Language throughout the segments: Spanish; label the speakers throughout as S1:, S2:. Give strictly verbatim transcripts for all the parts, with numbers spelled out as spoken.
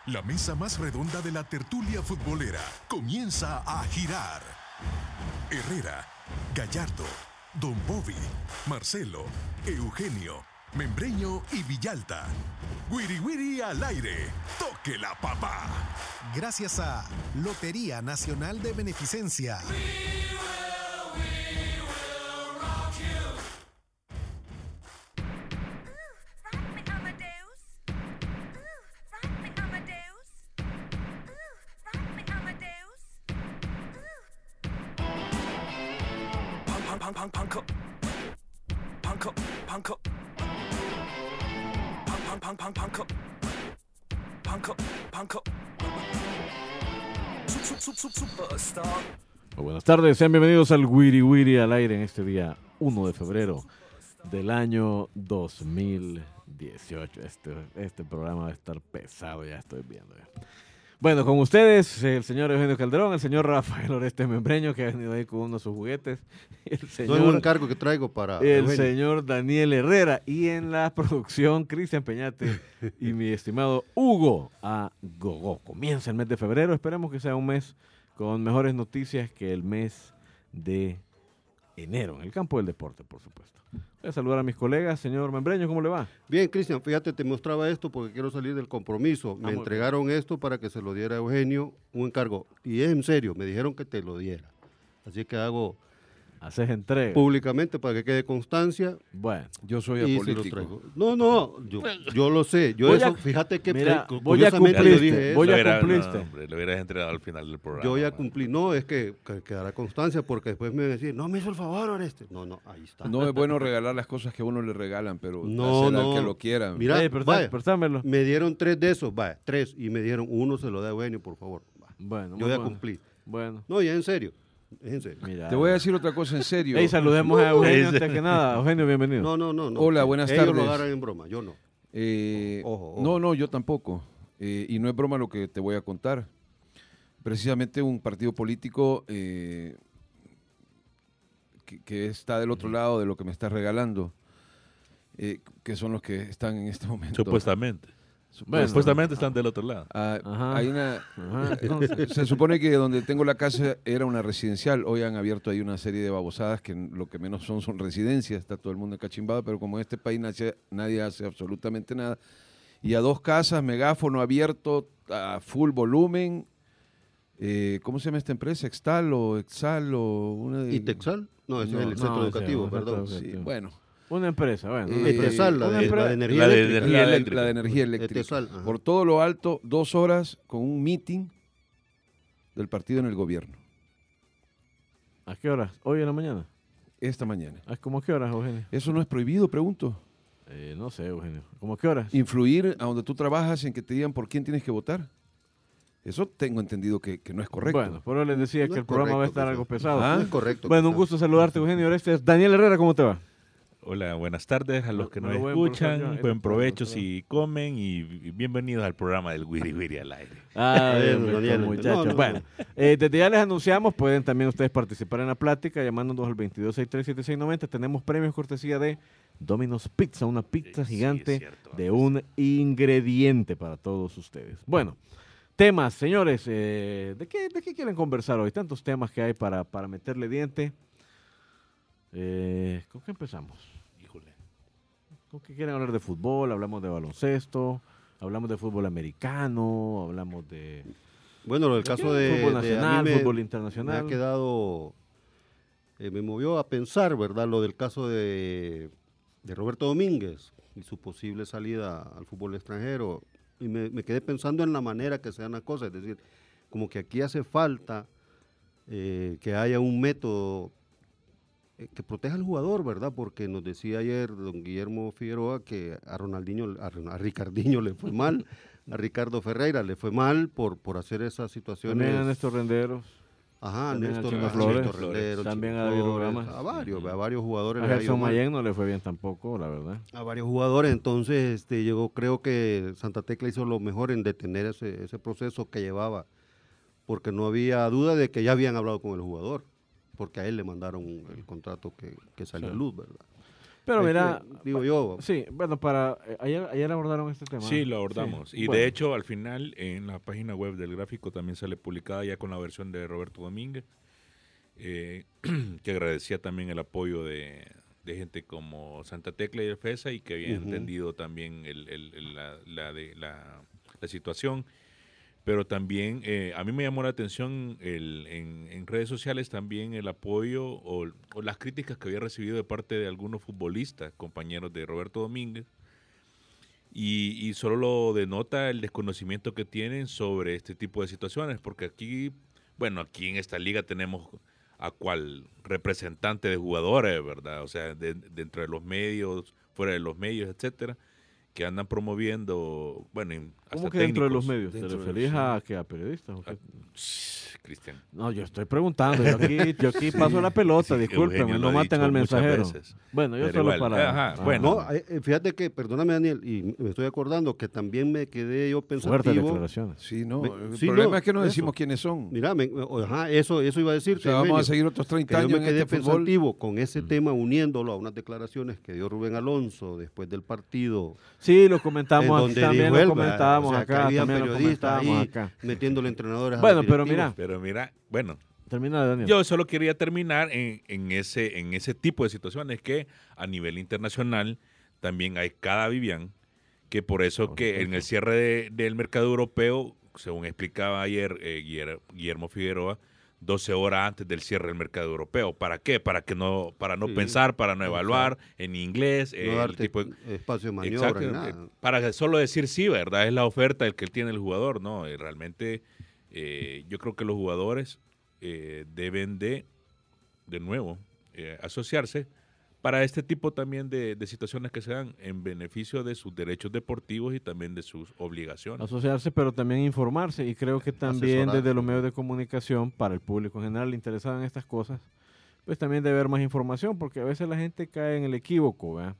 S1: La mesa más redonda de la tertulia futbolera comienza a girar. Herrera, Gallardo, Don Bobby, Marcelo, Eugenio, Membreño y Villalta. Wiri Wiri al aire. Toque la papá.
S2: Gracias a Lotería Nacional de Beneficencia.
S3: Muy buenas tardes, sean bienvenidos al Wiri Wiri al aire en este día uno de febrero del año dos mil dieciocho. Este, este programa va a estar pesado, ya estoy viendo. Ya. Bueno, con ustedes, el señor Eugenio Calderón, el señor Rafael Oreste Membreño, que ha venido ahí con uno de sus juguetes. El señor,
S4: no es un encargo que traigo para
S3: El
S4: Eugenio.
S3: señor Daniel Herrera. Y en la producción, Cristian Peñate y mi estimado Hugo Agogó. Comienza el mes de febrero. Esperemos que sea un mes con mejores noticias que el mes de enero, en el campo del deporte, por supuesto. Voy a saludar a mis colegas. Señor Membreño, ¿cómo le va?
S4: Bien, Cristian, fíjate, te mostraba esto porque quiero salir del compromiso. Me
S3: ah,
S4: entregaron bien. esto para que se lo diera a Eugenio, un encargo. Y es en serio, me dijeron que te lo diera. Así que hago
S3: Haces entrega.
S4: públicamente para que quede constancia.
S3: Bueno,
S5: yo soy
S4: y
S5: apolítico.
S4: se lo traigo. No, no, yo, yo lo sé. Yo
S3: voy
S4: eso,
S3: a,
S4: fíjate que
S3: mira,
S4: te,
S3: voy a
S4: curiosamente
S3: cumpliste,
S4: yo dije
S3: voy
S4: eso.
S3: a
S6: Hubiera,
S3: cumpliste.
S6: No, hombre, lo hubieras entregado al final del programa.
S4: Yo ya
S6: man.
S4: cumplí. No, es que, que quedará constancia porque después me van a decir, no me hizo el favor, Oreste. No, no, ahí está.
S5: No es bueno regalar las cosas que a uno le regalan, pero
S4: No,
S5: hacer
S4: no.
S5: al que lo quiera.
S4: Mira,
S3: Ey, presta-
S4: vaya,
S3: préstamelo.
S4: me dieron tres de esos, vaya, tres, y me dieron uno, se lo da a Eugenio, por favor. Va.
S3: Bueno,
S4: Yo
S3: muy
S4: ya
S3: bueno.
S4: cumplí.
S3: Bueno,
S4: No, ya en serio, es en serio.
S3: mira.
S5: Te voy a decir otra cosa en serio.
S3: Ey, saludemos a Eugenio
S6: Ese-
S3: antes que nada. Eugenio, bienvenido.
S4: No, no, no, no.
S5: Hola, buenas
S4: Ellos
S5: tardes.
S4: lo agarran en broma, yo no.
S5: Eh,
S4: Ojo, ojo.
S5: No, no, yo tampoco. Eh, y no es broma lo que te voy a contar. Precisamente un partido político eh, que, que está del otro lado de lo que me estás regalando, eh, que son los que están en este momento.
S6: Supuestamente.
S3: Bueno.
S6: Supuestamente están del otro lado.
S5: Ah,
S3: Ajá.
S5: hay una,
S3: Ajá, entonces.
S5: se supone que donde tengo la casa era una residencial. Hoy han abierto ahí una serie de babosadas que lo que menos son son residencias. Está todo el mundo encachimbado, pero como en este país nadie, nadie hace absolutamente nada. Y a dos casas, megáfono abierto a full volumen. Eh, ¿Cómo se llama esta empresa? ¿Extal o Exal o una de...
S4: ¿Y Texal? No, ese
S5: No,
S4: es el
S3: no,
S4: centro
S3: ese
S4: educativo,
S3: es el centro
S4: perdón.
S3: educativo.
S5: Sí, bueno.
S3: Una empresa, bueno.
S5: Eh,
S3: Una empresa.
S4: Etesal, la
S3: Una
S4: de,
S3: empre-
S4: la de energía
S6: la de
S4: eléctrica.
S6: energía
S5: La,
S6: eléctrica.
S5: la de energía eléctrica.
S4: Etesal, ajá.
S5: Por todo lo alto, dos horas con un meeting del partido en el gobierno.
S3: ¿A qué horas? ¿Hoy en la mañana?
S5: Esta mañana.
S3: ¿A cómo a qué horas, Eugenio?
S5: ¿Eso no es prohibido, pregunto?
S3: Eh, no sé, Eugenio. ¿Cómo a qué horas?
S5: Influir a donde tú trabajas en que te digan por quién tienes que votar. Eso tengo entendido que, que no es correcto.
S3: Bueno, por eso les decía
S4: No
S3: que
S4: es
S3: el programa va a
S4: correcto,
S3: estar algo
S4: Cristian.
S3: pesado.
S5: Ah,
S4: No es correcto.
S3: Bueno, un
S4: Cristian.
S3: gusto saludarte, Eugenio. Este es Daniel Herrera, ¿cómo te va?
S6: Hola, buenas tardes a los
S3: Me-
S6: que
S3: me
S6: nos
S3: lo voy a embolsar yo,
S6: escuchan.
S3: este
S6: Buen provecho
S3: programa.
S6: si comen y bienvenidos al programa del Wiri Wiri al aire.
S3: Ah,
S4: Bueno,
S3: bien,
S4: Daniel,
S3: muchachos.
S4: no, no,
S3: bueno, eh, desde ya les anunciamos, pueden también ustedes participar en la plática llamándonos al veintidós sesenta y tres setenta y seis noventa. Tenemos premios cortesía de Domino's Pizza, una pizza
S6: Sí,
S3: gigante
S6: es cierto.
S3: de un ingrediente para todos ustedes. Bueno, temas, señores, eh, ¿de, qué, ¿de qué quieren conversar hoy? Tantos temas que hay para, para meterle diente. Eh, ¿Con qué empezamos?
S6: Híjole.
S3: ¿Con qué quieren hablar de fútbol? Hablamos de baloncesto, hablamos de fútbol americano, hablamos de
S4: Bueno, el caso de,
S3: fútbol
S4: de- a
S3: nacional,
S4: mí me,
S3: fútbol
S4: me
S3: internacional.
S4: ha quedado, eh, me movió a pensar, ¿verdad? Lo del caso de, de Roberto Domínguez y su posible salida al fútbol extranjero. Y me, me quedé pensando en la manera que se dan las cosas, es decir, como que aquí hace falta eh, que haya un método eh, que proteja al jugador, ¿verdad? Porque nos decía ayer don Guillermo Figueroa que a Ronaldinho, a, Ron- a Ricardinho le fue mal, a Ricardo Ferreira le fue mal por, por hacer esas situaciones.
S3: También a Néstor Renderos,
S4: Ajá,
S3: también a
S4: Néstor,
S3: Chino
S4: a
S3: Flores,
S4: Néstor Rendero,
S3: también
S4: Chino
S3: a David
S4: Flores,
S3: Ramos.
S4: a varios, a varios jugadores.
S3: a
S4: le ha ido
S3: Gerson
S4: mal.
S3: Mayén no le fue bien tampoco, la verdad.
S4: A varios jugadores, entonces este, yo creo que Santa Tecla hizo lo mejor en detener ese, ese proceso que llevaba, porque no había duda de que ya habían hablado con el jugador, porque a él le mandaron el contrato que, que salió
S3: Sí.
S4: a luz, ¿verdad?
S3: Pero
S4: Es
S3: mira,
S4: que, digo yo,
S3: sí, bueno, para eh, ayer, ayer abordaron este tema.
S6: Sí, lo abordamos.
S3: Sí,
S6: Y
S3: bueno.
S6: de hecho, al final, en la página web del gráfico también sale publicada ya con la versión de Roberto Domínguez, eh, que agradecía también el apoyo de, de gente como Santa Tecla y el FESA y que había
S4: Ujú.
S6: entendido también el, el- el- la, la de, la, la situación. Pero también eh, a mí me llamó la atención el, en, en redes sociales también el apoyo o, o las críticas que había recibido de parte de algunos futbolistas, compañeros de Roberto Domínguez, y, y solo lo denota el desconocimiento que tienen sobre este tipo de situaciones, porque aquí, bueno, aquí en esta liga tenemos a cual representante de jugadores, ¿verdad? O sea, de- dentro de los medios, fuera de los medios, etcétera, que andan promoviendo, bueno, y hasta
S3: ¿Cómo que dentro de los
S6: técnicos.
S3: medios? ¿Te
S5: Dentro de-
S3: referís
S5: sí.
S3: a, que a periodistas? o qué?
S6: Ah, shh, Cristian.
S3: No, yo estoy preguntando. Yo aquí, yo aquí paso la pelota,
S6: Sí,
S3: discúlpenme,
S6: Eugenio lo
S3: no
S6: ha
S3: maten
S6: dicho
S3: al
S6: muchas
S3: mensajero.
S6: veces.
S3: Bueno, yo
S6: Pero
S3: solo
S6: igual,
S3: para...
S6: ajá,
S3: ah,
S6: bueno.
S4: no, eh, eh, fíjate que, perdóname Daniel, y me estoy acordando que también me quedé yo
S3: Fuertes
S4: pensativo.
S3: declaraciones.
S5: Sí, no.
S4: Me-
S5: el
S4: sí,
S5: problema
S4: no,
S5: es que no
S4: eso.
S5: decimos quiénes son.
S4: Mira, me- o- ajá, eso, eso iba a
S5: O
S4: decirte.
S5: sea, vamos
S4: Eugenio,
S5: a seguir otros
S4: que
S5: treinta
S4: yo
S5: años
S4: me
S5: en
S4: quedé
S5: este fútbol.
S4: pensativo con ese tema, uniéndolo a unas declaraciones que dio Rubén Alonso después del partido.
S3: Sí, lo comentamos,
S4: en donde
S3: también
S4: dijo
S3: lo
S4: él,
S3: comentábamos
S4: o sea, que
S3: acá,
S4: había
S3: también lo
S4: periodistas
S3: comentábamos
S4: ahí
S3: acá.
S4: metiéndole entrenadores a
S3: Bueno,
S4: los
S3: pero
S4: directivos.
S3: mira,
S6: Pero mira, bueno,
S3: termina Daniel.
S6: yo solo quería terminar en, en ese, en ese tipo de situaciones que a nivel internacional también hay cada Vivian, que por eso
S3: Por
S6: que
S3: supuesto.
S6: en el cierre de- del mercado europeo, según explicaba ayer eh, Guiller- Guillermo Figueroa, doce horas antes del cierre del mercado europeo. ¿Para qué? Para que no, para no
S4: Sí,
S6: pensar, para no evaluar en inglés, eh,
S4: no
S6: el
S4: darte
S6: tipo de-
S4: espacio de maniobra
S6: Exacto,
S4: ni
S6: eh,
S4: nada.
S6: para solo decir sí, ¿verdad? Es la oferta el que tiene el jugador, ¿no? Eh, realmente eh, yo creo que los jugadores eh, deben de, de nuevo, eh, asociarse para este tipo también de, de situaciones que se dan en beneficio de sus derechos deportivos y también de sus obligaciones.
S3: Asociarse, pero también informarse. Y creo que también
S4: Asesorarse.
S3: desde los medios de comunicación, para el público en general interesado en estas cosas, pues también debe haber más información, porque a veces la gente cae en el equívoco, ¿verdad?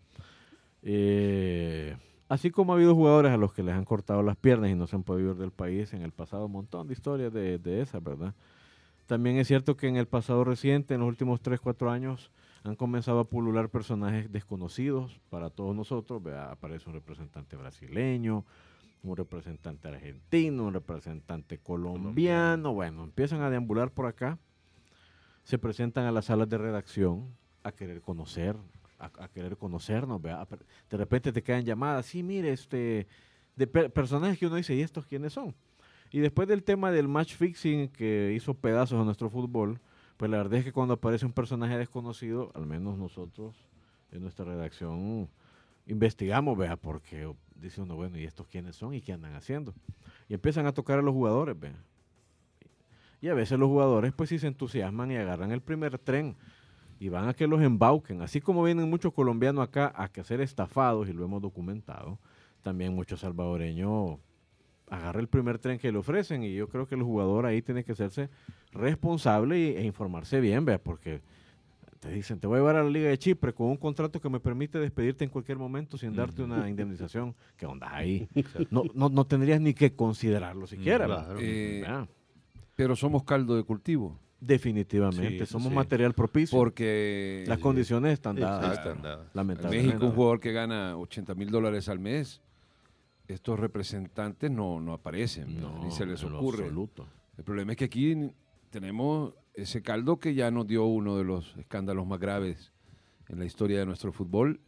S3: Eh, así como ha habido jugadores a los que les han cortado las piernas y no se han podido ir del país en el pasado, un montón de historias de, de esas, ¿verdad? También es cierto que en el pasado reciente, en los últimos tres, cuatro años, han comenzado a pulular personajes desconocidos para todos nosotros. ¿Verdad? Aparece un representante brasileño, un representante argentino, un representante colombiano. Bueno, empiezan a deambular por acá, se presentan a las salas de redacción a querer conocer, a, a querer conocernos. ¿Verdad? De repente te caen llamadas, sí, mire, este, de per- personajes que uno dice, ¿y estos quiénes son? Y después del tema del match fixing que hizo pedazos a nuestro fútbol, pues la verdad es que cuando aparece un personaje desconocido, al menos nosotros en nuestra redacción investigamos, vea, porque dice uno, bueno, ¿y estos quiénes son y qué andan haciendo? Y empiezan a tocar a los jugadores, vea. Y a veces los jugadores pues sí se entusiasman y agarran el primer tren y van a que los embauquen. Así como vienen muchos colombianos acá a que ser estafados, y lo hemos documentado, también muchos salvadoreños agarra el primer tren que le ofrecen, y yo creo que el jugador ahí tiene que hacerse responsable y, e informarse bien, vea, porque te dicen, te voy a llevar a la Liga de Chipre con un contrato que me permite despedirte en cualquier momento sin darte una indemnización. ¿Qué onda ahí? No, no, no tendrías ni que considerarlo siquiera.
S4: Claro.
S3: ¿verdad?
S5: Eh,
S3: Vea,
S5: pero somos caldo de cultivo.
S3: definitivamente,
S6: Sí,
S3: somos
S6: sí.
S3: material propicio.
S5: Porque
S3: Las condiciones están dadas,
S6: Exacto. Están dadas.
S5: en
S3: lamentablemente.
S5: México un jugador que gana ochenta mil dólares al mes, estos representantes no, no aparecen,
S3: No,
S5: ni se les
S3: en lo
S5: ocurre.
S3: absoluto.
S5: El problema es que aquí tenemos ese caldo que ya nos dio uno de los escándalos más graves en la historia de nuestro fútbol.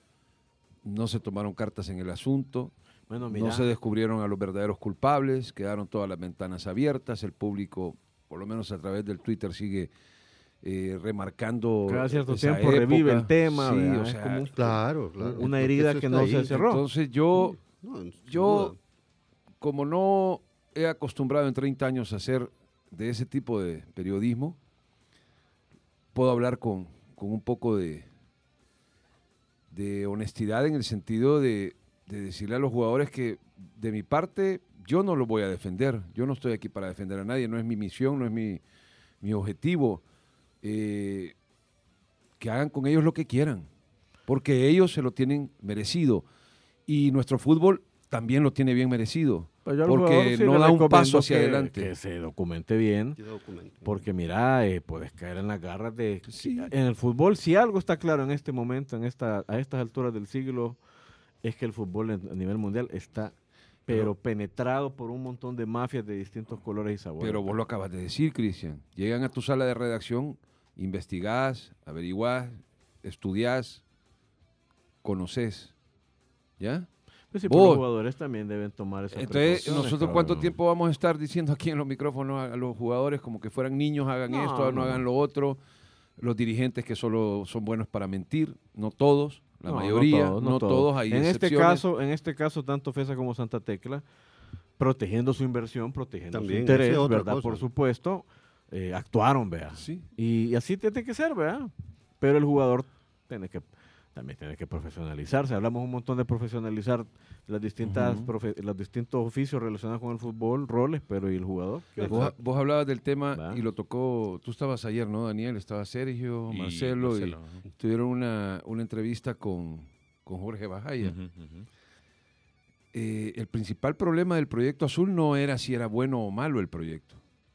S5: No se tomaron cartas en el asunto,
S3: Bueno, mira,
S5: no se descubrieron a los verdaderos culpables, quedaron todas las ventanas abiertas, el público, por lo menos a través del Twitter, sigue eh, remarcando
S3: cada cierto
S5: esa
S3: tiempo revive
S5: época.
S3: el tema,
S5: Sí,
S3: ¿verdad?
S5: o
S3: Es
S5: sea,
S3: como un-
S4: Claro, claro.
S3: una
S4: porque
S3: herida
S4: eso
S3: que
S4: está
S3: no
S4: ahí.
S3: se cerró.
S5: entonces yo...
S4: No, sin
S5: Yo,
S4: duda.
S5: como no he acostumbrado en treinta años a hacer de ese tipo de periodismo, puedo hablar con, con un poco de, de honestidad en el sentido de, de decirle a los jugadores que de mi parte yo no los voy a defender. Yo no estoy aquí para defender a nadie, no es mi misión, no es mi, mi objetivo. Eh, que hagan con ellos lo que quieran, porque ellos se lo tienen merecido. Y nuestro fútbol también lo tiene bien merecido.
S3: Pues yo al
S5: porque
S3: jugador sí
S5: no
S3: le
S5: da un
S3: recomiendo
S5: paso hacia
S3: que-
S5: adelante.
S3: Que se documente bien.
S4: Que documento.
S3: Porque mira, eh, puedes caer en las garras de...
S5: Sí.
S3: En el fútbol, si algo está claro en este momento, en esta, a estas alturas del siglo, es que el fútbol en- a nivel mundial está, pero,
S5: Pero-
S3: penetrado por un montón de mafias de distintos colores y sabores.
S5: Pero vos lo acabas de decir, Cristian. Llegan a tu sala de redacción, investigás, averiguás, estudiás, conoces. ¿Ya?
S3: Pues sí, pero
S5: vos-
S3: los jugadores también deben tomar esas
S5: Entonces,
S3: precauciones,
S5: ¿nosotros cuánto
S3: cabrón.
S5: tiempo vamos a estar diciendo aquí en los micrófonos a, a los jugadores como que fueran niños, hagan
S3: No,
S5: esto, no,
S3: no.
S5: hagan lo otro? Los dirigentes que solo son buenos para mentir, no todos, la
S3: No, no
S5: mayoría, no
S3: todos,
S5: todos,
S3: no todos.
S5: hay
S3: en este
S5: excepciones.
S3: caso, en este caso, tanto FESA como Santa Tecla, protegiendo su inversión, protegiendo
S4: También,
S3: su interés,
S4: esa es otra
S3: ¿verdad?
S4: cosa.
S3: Por supuesto, eh, actuaron, vea.
S5: Sí.
S3: Y, y así tiene que ser, ¿verdad? Pero el jugador tiene que también tiene que profesionalizarse. Hablamos un montón de profesionalizar las distintas
S5: Ujú.
S3: profe- los distintos oficios relacionados con el fútbol, roles, pero ¿y el jugador? ¿Qué
S5: Vos,
S3: hace?
S5: vos hablabas del tema
S3: Va.
S5: y lo tocó, tú estabas ayer, ¿no, Daniel? Estaba Sergio,
S6: Y
S5: Marcelo,
S6: Marcelo,
S5: y tuvieron una, una entrevista con, con Jorge Bajaya.
S6: Ujú, ujú.
S5: Eh, el principal problema del Proyecto Azul no era si era bueno o malo el proyecto.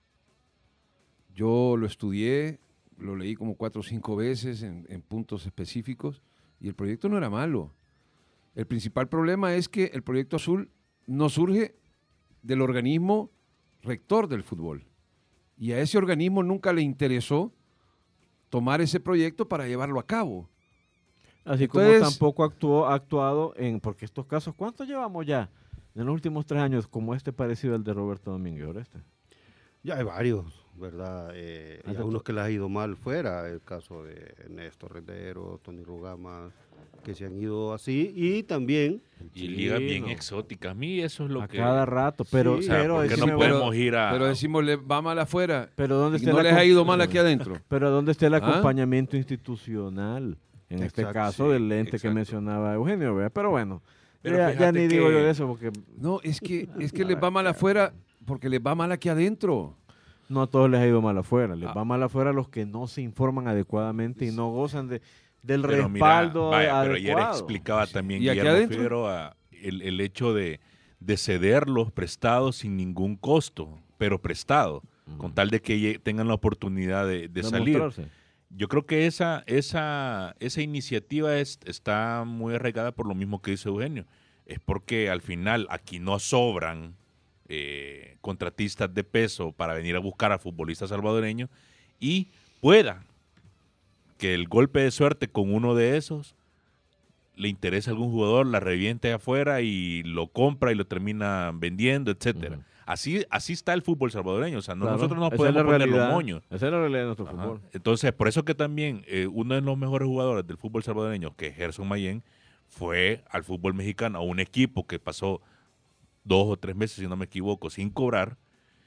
S5: Yo lo estudié, lo leí como cuatro o cinco veces en, en puntos específicos y el proyecto no era malo. El principal problema es que el Proyecto Azul no surge del organismo rector del fútbol. Y a ese organismo nunca le interesó tomar ese proyecto para llevarlo a cabo.
S3: Así como
S5: Entonces-
S3: tampoco actuó, ha actuado en, porque estos casos, ¿cuántos llevamos ya en los últimos tres años como este parecido al de Roberto Domínguez? Oreste?
S4: Ya hay varios, ¿verdad? Eh, y
S3: Hace
S4: a unos
S3: to-
S4: que les ha ido mal fuera, el caso de Néstor Rendero, Tony Rugama, que se han ido así, y también,
S6: Y ligas bien
S3: Chino.
S6: exóticas. A mí eso es lo
S3: A
S6: que...
S3: cada rato, pero,
S6: O sea,
S3: pero,
S6: ¿por qué
S3: decime
S6: no
S3: vos,
S6: podemos ir a...?
S5: Pero decimos, le va mal afuera.
S3: pero ¿dónde
S5: Y
S3: está
S5: no
S3: el
S5: les ha
S3: acom-
S5: ido mal aquí adentro.
S3: Pero ¿dónde está el
S5: ¿Ah?
S3: acompañamiento institucional? En este
S4: Exacto,
S3: caso,
S6: sí,
S3: del ente que
S6: exacto.
S3: mencionaba Eugenio, ¿verdad? Pero bueno,
S6: Pero
S3: ya, ya
S6: fíjate
S3: ni digo
S6: que-
S3: yo de eso porque
S5: No, es que, es que les va mal afuera porque les va mal aquí adentro.
S3: no a todos les ha ido mal afuera. Les
S5: Ah.
S3: va mal afuera a los que no se informan adecuadamente y no gozan de, del
S6: Pero mira,
S3: respaldo
S6: vaya, pero ayer
S3: adecuado.
S6: explicaba también
S5: ¿Y aquí
S6: Guillermo
S5: adentro?
S6: Figueroa el, el hecho de, de ceder los prestados sin ningún costo, pero prestado, con tal de que lle- tengan la oportunidad de, de salir.
S3: Demostrarse.
S6: Yo creo que esa, esa, esa iniciativa es, está muy arraigada por lo mismo que dice Eugenio. Es porque al final aquí no sobran eh, contratistas de peso para venir a buscar a futbolistas salvadoreños y pueda que el golpe de suerte con uno de esos le interese a algún jugador, la reviente afuera y lo compra y lo termina vendiendo, etcétera.
S3: Ujú.
S6: Así, así está el fútbol salvadoreño. O sea, no-
S3: Claro,
S6: nosotros no
S3: esa es
S6: podemos
S3: la
S6: poner los
S3: realidad,
S6: moños.
S3: Esa es la realidad de nuestro
S6: Ajá.
S3: fútbol.
S6: Entonces, por eso que también eh, uno de los mejores jugadores del fútbol salvadoreño, que es Gerson Mayén, fue al fútbol mexicano, a un equipo que pasó dos o tres meses, si no me equivoco, sin cobrar,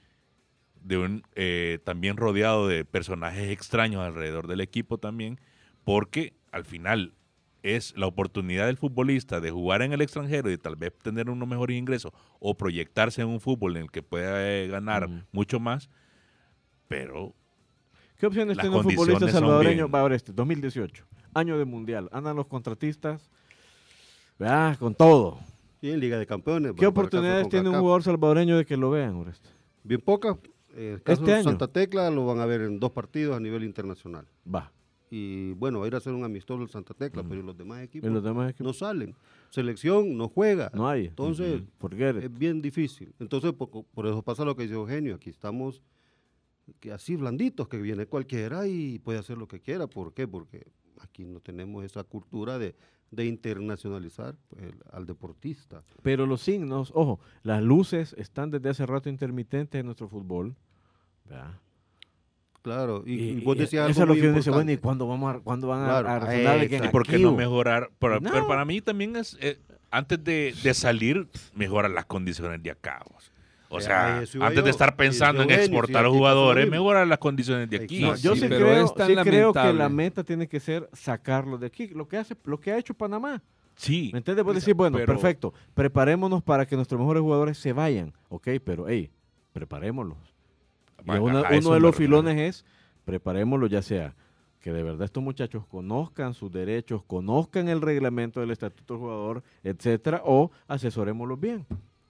S6: de un, eh, también rodeado de personajes extraños alrededor del equipo también, porque al final es la oportunidad del futbolista de jugar en el extranjero y de tal vez tener unos mejores ingresos o proyectarse en un fútbol en el que pueda eh, ganar
S3: Ujú.
S6: mucho más, pero
S3: ¿Qué opciones
S6: Las
S3: tiene un
S6: condiciones
S3: futbolista
S6: son
S3: salvadoreño?
S6: bien.
S3: Va ahora este, dos mil dieciocho, año de mundial. Andan los contratistas, ¿verdad? Con todo.
S4: y en Liga de Campeones.
S3: ¿Qué
S4: va, para el caso de
S3: oportunidades tiene un
S4: CONCACAF.
S3: jugador salvadoreño de que lo vean, Oreste?
S4: Bien pocas. En el caso
S3: Este
S4: de
S3: año.
S4: Santa Tecla lo van a ver en dos partidos a nivel internacional.
S3: Va.
S4: Y bueno, va a ir a hacer un amistoso el Santa Tecla, pero los demás equipos
S3: En los demás
S4: no
S3: equipos
S4: salen. Selección no juega.
S3: no hay.
S4: Entonces,
S3: Forget it.
S4: es bien difícil. Entonces, por, por eso pasa lo que dice Eugenio. Aquí estamos que así blanditos, que viene cualquiera y puede hacer lo que quiera. ¿Por qué? Porque aquí no tenemos esa cultura de, de internacionalizar pues, el- al deportista.
S3: Pero los signos, ojo, las luces están desde hace rato intermitentes en nuestro fútbol. ¿Verdad?
S4: Claro, y,
S3: Y,
S4: y vos
S3: y
S4: decías
S3: eso
S4: algo
S3: es lo
S4: muy
S3: que uno dice, bueno, ¿y
S4: importante.
S3: cuándo, vamos a, cuándo van a,
S4: Claro,
S3: a resonar de que en
S6: ¿y por qué
S3: aquí,
S6: no
S3: o-
S6: mejorar? Pero,
S3: No.
S6: pero para mí también es, eh, antes de, de salir, mejorar las condiciones de acá. vos. O
S4: Eh,
S6: sea,
S4: a eso iba
S6: antes de
S4: yo.
S6: estar pensando en
S4: Eugenio,
S6: exportar
S4: sí,
S6: a los
S4: aquí pasa lo
S6: jugadores,
S4: mismo.
S6: mejorar las condiciones de aquí.
S3: No, yo
S5: Sí,
S3: sí,
S5: pero
S3: creo,
S5: es tan
S3: sí creo que
S5: lamentable.
S3: la meta tiene que ser sacarlo de aquí. Lo que hace, lo que ha hecho Panamá.
S6: Sí.
S3: ¿Me entiendes? Vos decís, bueno,
S6: pero-
S3: perfecto, preparémonos para que nuestros mejores jugadores se vayan. Ok, pero, hey, preparémoslos. Y
S6: A-
S3: uno,
S6: a eso
S3: uno de
S6: me
S3: los
S6: refiero.
S3: filones es, preparémoslos ya sea que de verdad estos muchachos conozcan sus derechos, conozcan el reglamento del estatuto del jugador, etcétera, o asesorémoslos bien.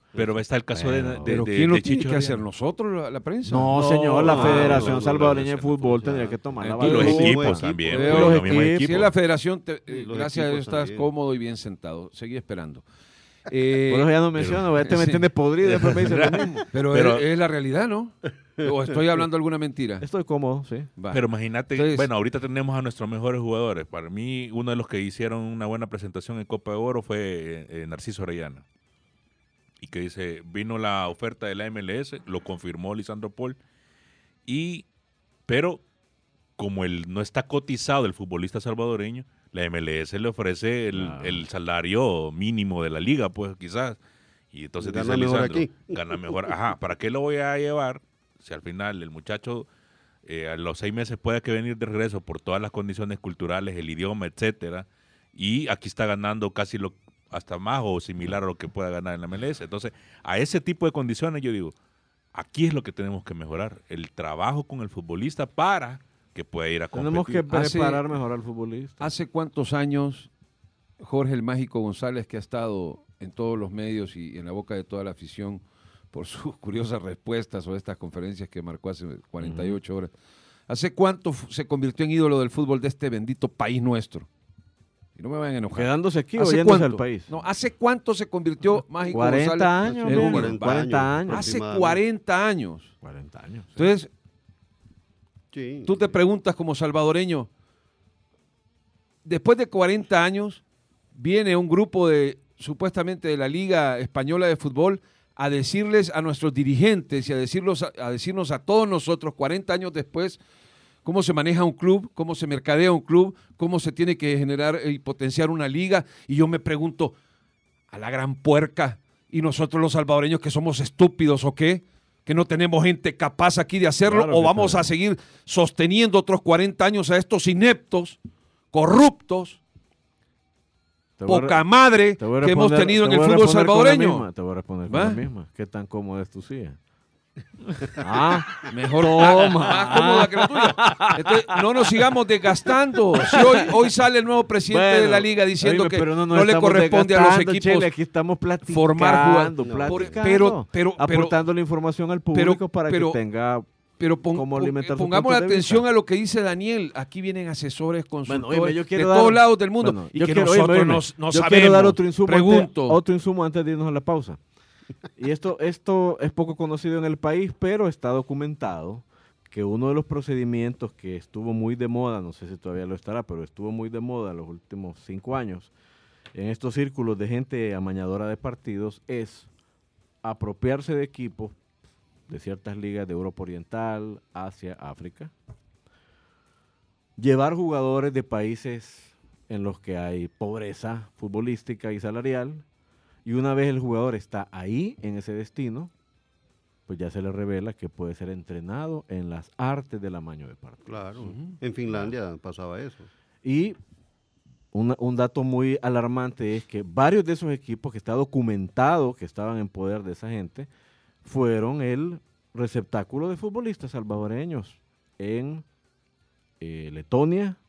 S6: Pero está el caso de, de,
S5: pero
S6: de,
S5: ¿quién lo
S6: de
S5: tiene
S6: Chicho
S5: que hacer?
S6: Herrera.
S5: ¿Nosotros, la, la prensa?
S3: No,
S6: No,
S3: señor, la
S6: no,
S3: Federación
S6: no, no,
S3: Salvadoreña
S6: no,
S3: de Fútbol
S4: no,
S3: tendría
S4: no,
S3: que tomar
S6: Y
S3: la
S6: los
S3: batuta.
S6: equipos
S4: equipo.
S6: también.
S5: Eh,
S6: pues,
S3: los
S6: los mismos
S3: equipos.
S5: Si es la federación, te- eh,
S4: los
S5: gracias a Dios
S4: equipos
S5: estás
S4: también.
S5: cómodo y bien sentado. Seguí esperando. Eh,
S3: Por eso ya no menciono, este me
S5: sí.
S3: entiende podrido, después me dice lo mismo.
S5: pero
S6: Pero-
S5: es, es la realidad, ¿no? ¿O estoy hablando alguna mentira?
S3: Estoy cómodo, sí.
S5: Va.
S6: Pero imagínate,
S5: Entonces-
S6: bueno, ahorita tenemos a nuestros mejores jugadores. Para mí, uno de los que hicieron una buena presentación en Copa de Oro fue eh, eh, Narciso Orellana. Y que dice, vino la oferta de la M L S, lo confirmó Lisandro Paul, y, pero como él no está cotizado el futbolista salvadoreño, la M L S le ofrece el,
S3: Ah.
S6: el salario mínimo de la liga, pues quizás. Y entonces
S4: Gana
S6: dice
S4: mejor
S6: Lisandro,
S4: aquí.
S6: gana mejor. Ajá, ¿para qué lo voy a llevar si al final el muchacho eh, a los seis meses puede que venir de regreso por todas las condiciones culturales, el idioma, etcétera, y aquí está ganando casi lo hasta más o similar a lo que pueda ganar en la M L S? Entonces, a ese tipo de condiciones yo digo, aquí es lo que tenemos que mejorar, el trabajo con el futbolista para que pueda ir a competir.
S3: Tenemos que
S5: Hace-
S3: preparar mejor al futbolista.
S5: ¿Hace cuántos años Jorge el Mágico González, que ha estado en todos los medios y en la boca de toda la afición por sus curiosas respuestas o estas conferencias que marcó hace cuarenta y ocho horas, ¿hace cuánto fu- se convirtió en ídolo del fútbol de este bendito país nuestro? Y no me vayan a enojar.
S3: Quedándose aquí o
S5: ¿Hace
S3: yéndose
S5: cuánto?
S3: al país.
S5: No, ¿hace cuánto se convirtió Mágico
S3: cuarenta
S5: González?
S3: años,
S5: en un
S3: bien,
S5: ídolo?
S3: cuarenta años.
S5: Hace
S4: aproximadamente.
S5: cuarenta años.
S3: cuarenta años. sí.
S5: Entonces,
S4: Sí.
S5: tú te preguntas como salvadoreño, después de cuarenta años, viene un grupo de, supuestamente de la Liga Española de Fútbol, a decirles a nuestros dirigentes y a, decirlos, a, a decirnos a todos nosotros, cuarenta años después, cómo se maneja un club, cómo se mercadea un club, cómo se tiene que generar y potenciar una liga. Y yo me pregunto, a la gran puerca, ¿y nosotros los salvadoreños que somos estúpidos o qué? ¿Que no tenemos gente capaz aquí de hacerlo?
S3: Claro
S5: ¿O
S3: que
S5: vamos
S3: sí.
S5: a seguir sosteniendo otros cuarenta años a estos ineptos, corruptos,
S3: Te voy a re-
S5: poca madre
S3: te voy a
S5: que hemos
S3: responder-
S5: tenido en
S3: te
S5: el
S3: voy a
S5: fútbol
S3: responder con la
S5: salvadoreño?
S3: misma, Te voy a responder con
S5: ¿Va?
S3: la misma. ¿Qué tan cómoda es tu silla? ah,
S5: Mejor
S3: Toma.
S5: más cómoda que la tuya. Entonces, no nos sigamos desgastando. Si hoy, hoy sale el nuevo presidente
S3: bueno,
S5: de la liga diciendo
S3: oíme,
S5: que
S3: pero
S5: no,
S3: nos
S5: le
S3: estamos
S5: corresponde a los
S3: desgastando,
S5: equipos
S3: Chele, aquí estamos platicando,
S5: formar jugadores.
S4: No,
S3: platicando,
S5: pero- pero- pero-
S3: aportando la información al público
S5: pero-
S3: para
S5: pero-
S3: que tenga...
S5: Pero pon-
S3: cómo
S5: pon-
S3: alimentar sus
S5: pongamos
S3: puntos
S5: la
S3: de
S5: atención
S3: vista.
S5: a lo que dice Daniel. Aquí vienen asesores, consultores
S3: oíme, yo
S5: de
S3: quiero dar-
S5: todos lados del mundo.
S3: Bueno,
S5: y
S3: yo
S5: que
S3: quiero-
S5: nosotros
S3: oíme, oíme,
S5: nos- no
S3: yo
S5: sabemos.
S3: quiero dar otro insumo,
S5: Pregunto.
S3: Antes, otro insumo antes de irnos a la pausa. Y esto, esto es poco conocido en el país, pero está documentado que uno de los procedimientos que estuvo muy de moda, no sé si todavía lo estará, pero estuvo muy de moda los últimos cinco años, en estos círculos de gente amañadora de partidos, es apropiarse de equipos de ciertas ligas de Europa Oriental, Asia, África, llevar jugadores de países en los que hay pobreza futbolística y salarial, y una vez el jugador está ahí, en ese destino, pues ya se le revela que puede ser entrenado en las artes del amaño de partidos.
S4: Claro. En Finlandia pasaba eso.
S3: Y una- un dato muy alarmante es que varios de esos equipos que está documentado que estaban en poder de esa gente fueron el receptáculo de futbolistas salvadoreños en eh, Letonia,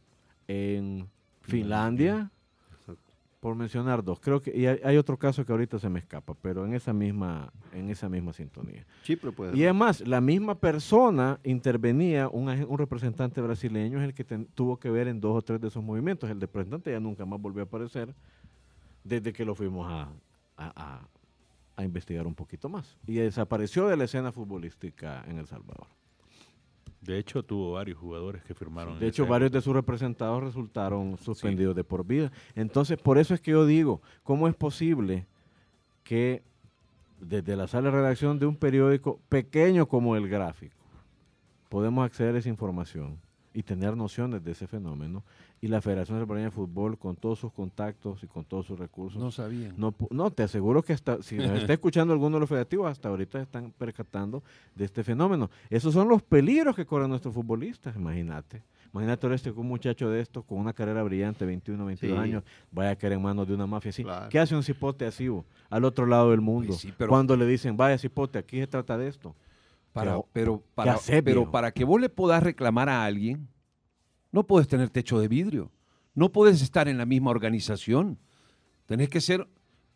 S3: en Finlandia, por mencionar dos. Creo que y hay, hay otro caso que ahorita se me escapa, pero en esa misma en esa misma sintonía.
S4: Chipre puede
S3: Y además, la misma persona intervenía, un, agen- un representante brasileño es el que ten- tuvo que ver en dos o tres de esos movimientos. El representante ya nunca más volvió a aparecer desde que lo fuimos a, a- a- a investigar un poquito más. Y desapareció de la escena futbolística en El Salvador.
S6: De hecho, tuvo varios jugadores que firmaron.
S3: De
S6: en
S3: hecho,
S6: esa
S3: varios
S6: época.
S3: de sus representados resultaron suspendidos de por vida. Entonces, por eso es que yo digo, ¿cómo es posible que desde la sala de redacción de un periódico pequeño como El Gráfico podemos acceder a esa información y tener nociones de ese fenómeno, y la Federación Salvadoreña de Fútbol, con todos sus contactos y con todos sus recursos,
S5: No sabían.
S3: no, pu- no, te aseguro que hasta, si nos está escuchando alguno de los federativos, hasta ahorita están percatando de este fenómeno. Esos son los peligros que corren nuestros futbolistas, imagínate. Imagínate ahora este, que un muchacho de estos con una carrera brillante, veintiuno, veintidós
S4: Sí.
S3: años, vaya a caer en manos de una mafia así.
S4: Claro.
S3: ¿Qué hace un cipote así bo, al otro lado del mundo?
S5: Pues sí, pero-
S3: Cuando le dicen, vaya cipote, aquí se trata de esto.
S5: Para,
S3: Pero-
S5: pero, para,
S3: hacer,
S5: pero
S3: viejo?
S5: para que vos le puedas reclamar a alguien, no puedes tener techo de vidrio. No puedes estar en la misma organización. Tenés que ser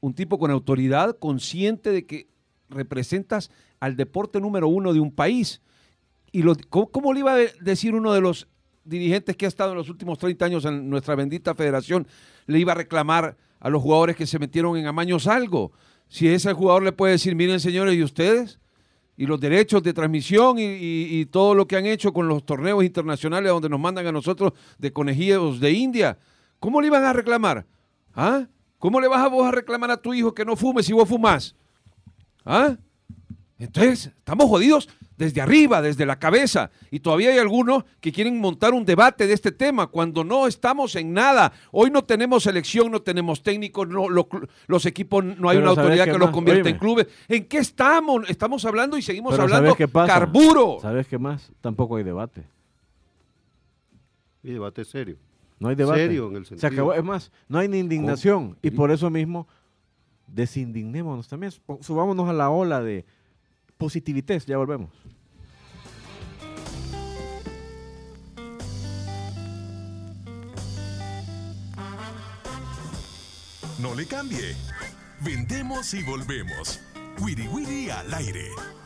S5: un tipo con autoridad, consciente de que representas al deporte número uno de un país. Y lo, ¿cómo, ¿Cómo le iba a decir uno de los dirigentes que ha estado en los últimos treinta años en nuestra bendita federación, le iba a reclamar a los jugadores que se metieron en amaños algo? Si ese jugador le puede decir, miren señores, ¿y ustedes? Y los derechos de transmisión y, y, y todo lo que han hecho con los torneos internacionales donde nos mandan a nosotros de conejillos de India, ¿cómo le iban a reclamar? ¿Ah? ¿Cómo le vas a vos a reclamar a tu hijo que no fume si vos fumás? ¿Ah? Entonces, estamos jodidos desde arriba, desde la cabeza, y todavía hay algunos que quieren montar un debate de este tema cuando no estamos en nada. Hoy no tenemos selección, no tenemos técnicos, no, lo, los equipos, no hay
S3: Pero
S5: una autoridad que
S3: más?
S5: los convierta
S3: Oíme.
S5: en clubes. ¿En qué estamos? Estamos hablando y seguimos
S3: Pero
S5: hablando
S3: ¿sabes qué pasa?
S5: carburo.
S3: ¿Sabes qué más? Tampoco hay debate.
S4: Y debate serio.
S3: No hay debate.
S4: Serio en el
S3: Se
S4: sentido.
S3: acabó. Es más, no hay ni indignación. Y por eso mismo, desindignémonos también. Subámonos a la ola de positivités. Ya volvemos.
S1: No le cambie. Vendemos y volvemos. Wiri Wiri al aire.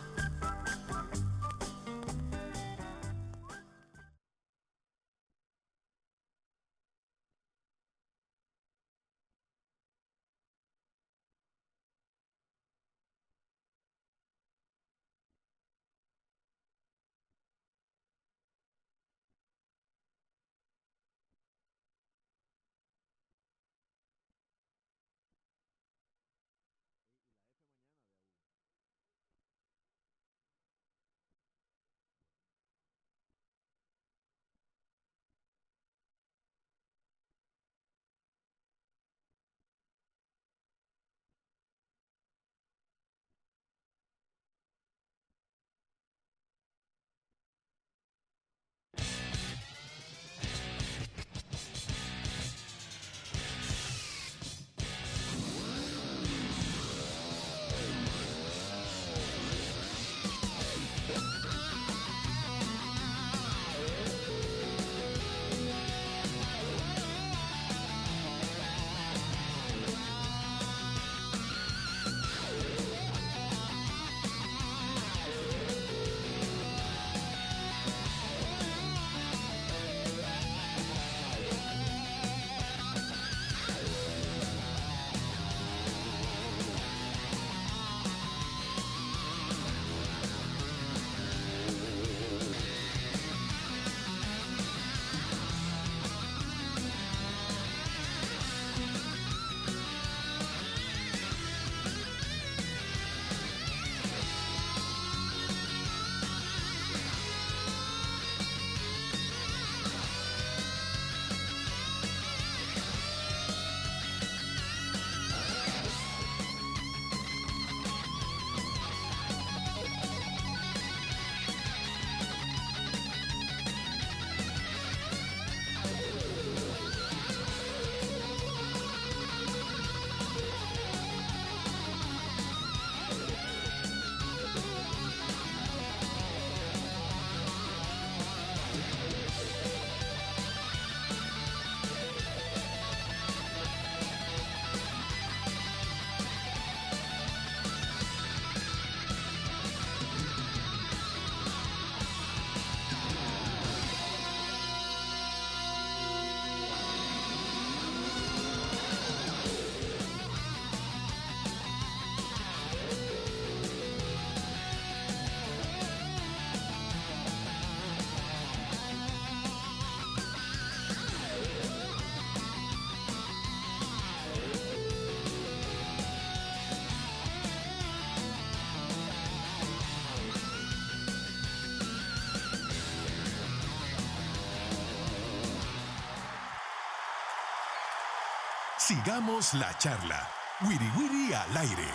S1: Sigamos la charla. Wiri Wiri al aire.